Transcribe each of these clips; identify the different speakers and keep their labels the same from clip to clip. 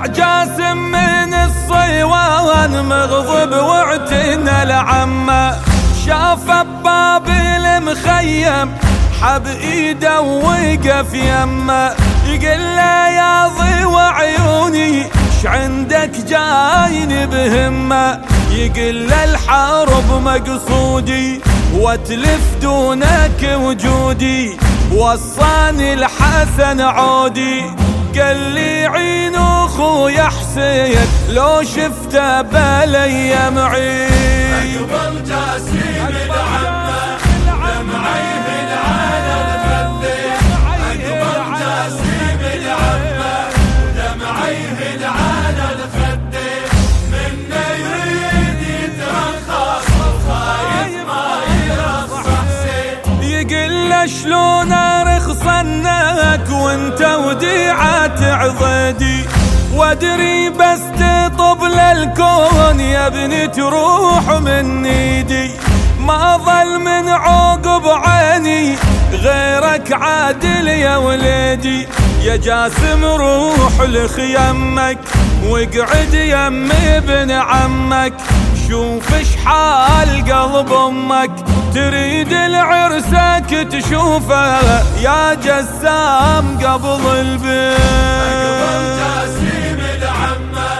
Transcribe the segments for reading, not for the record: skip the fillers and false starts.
Speaker 1: رجع جاسم من الصيوان مغضب واعتنى لعمه، شاف بباب المخيم حب ايده ووقف يمه، يقول له يا ضوى عيوني عندك جايني بهمه، يقول له الحرب مقصودي واتلف دونك وجودي، وصاني الحسن عودي قال لي عين اخويا حسين لو شفته بالايام عيد.
Speaker 2: اقبل جاسم العمه دمعيه على الخدين، اقبل جاسم العمه دمعيه على الخدين، منه يريد يترخص وخايف ما يرخص حسين،
Speaker 1: يقول له شلون ارخصنك وانت وديعة عضدي، وادري بس تطب للكون يا ابني تروح من ايدي، ما ظل من عقب عيني غيرك عادل يا وليدي، يا جاسم روح لخيمك واقعد يم ابن عمك، شوف شحال قلب امك تريد العرسك تشوفه يا جسام قبل البيت.
Speaker 2: اقبل جاسم العمه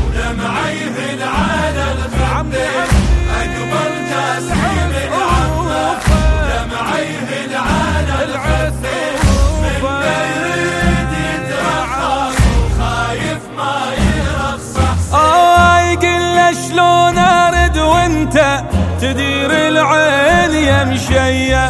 Speaker 2: ودمعيه على الخدين، اقبل جاسم العمه ودمعيه على الخدين، منه يريد يترخص وخايف ما يرخص حسين.
Speaker 1: يقول له شلون ارد وانت تدير العين يا مشيه،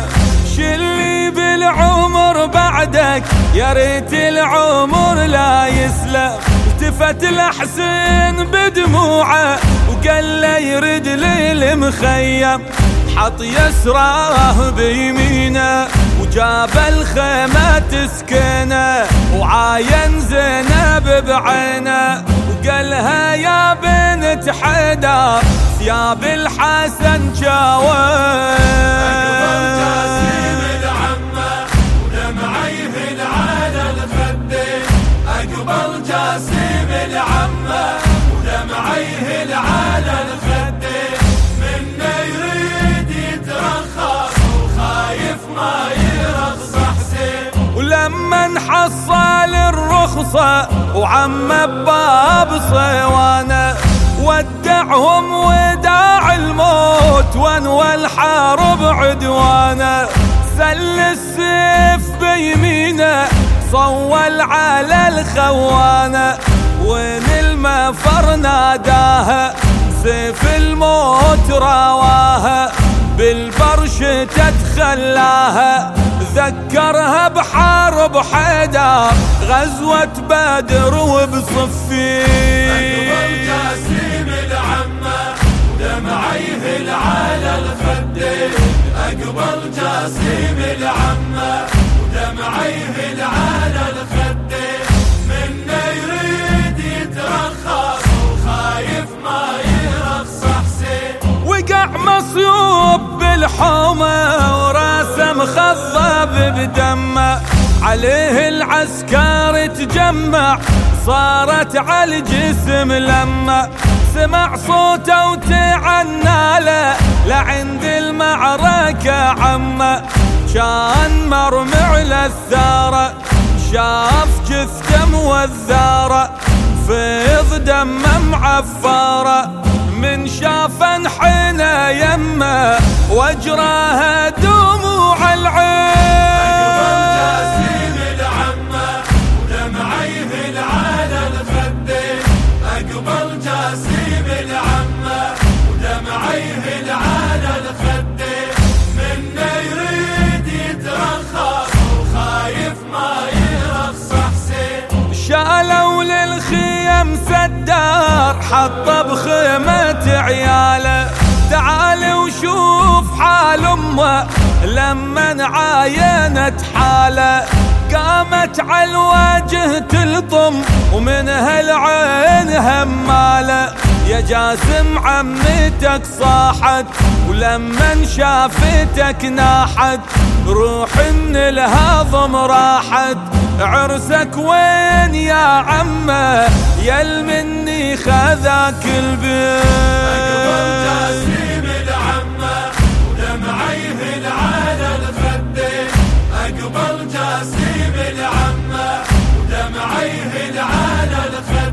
Speaker 1: شلي بالعمر بعدك يا ريت العمر لا يسلم، التفت لحسين بدموعه وقال له يرد للمخيم، حط يسراه بيمينه وجاب الخيمه تسكنه، وعاين زينب بعينه وقالها يا بنت حيدر ثياب الحسن جاوي.
Speaker 2: اقبل جاسم العمه ودمعيه على الخدين، اقبل جاسم العمه ودمعيه على الخدين، منه يريد يترخص وخايف ما يرخص حسين،
Speaker 1: ولما حصل الرخصة وعم باب صيوانه ودعهم وداع الموت وانوى الحرب عدوانه، سل السيف بيمينه صول على الخوانه، وين المفر ناداها سيف الموت رواها، بالبرش تتخلاها ذكرها بحرب حيدر غزوة بدر وبصفين.
Speaker 2: اقبل جاسم العمه ودمعيه على الخدين، اقبل جاسم العمه ودمعيه على الخدين، منه يريد يترخص وخايف ما يرخص حسين،
Speaker 1: وقع مصيوب بالحومه وراسه مخضب بدمه، عليه العسكر تجمع صارت على الجسم لما سمع صوته وتعنى له لعند المعركة عمه، كان مرمي على الثارة شاف جثته موذارة فيض دمه معفارة، من شاف انحنى يمه واجراها دموع العين.
Speaker 2: اقبل جاسم العمه ودمعيه على الخدين، اقبل جاسم العمه ودمعيه على الخدين، منه يريد يترخص وخايف ما يرخص حسين،
Speaker 1: شالوا للخيم سدار حطه بخيمة عياله، تعال وشوف حال امه لما عاينت حاله، قامت على الوجه تلطم ومنها العين هماله، يا جاسم عمتك صاحت ولما شافتك ناحت، روح من الهضم راحت عرسك وين يا عمه يل مني خذاك البيت.
Speaker 2: أقبل جاسم العمه ودمعيه على الخدين. أقبل جاسم العمه ودمعيه على الخدين.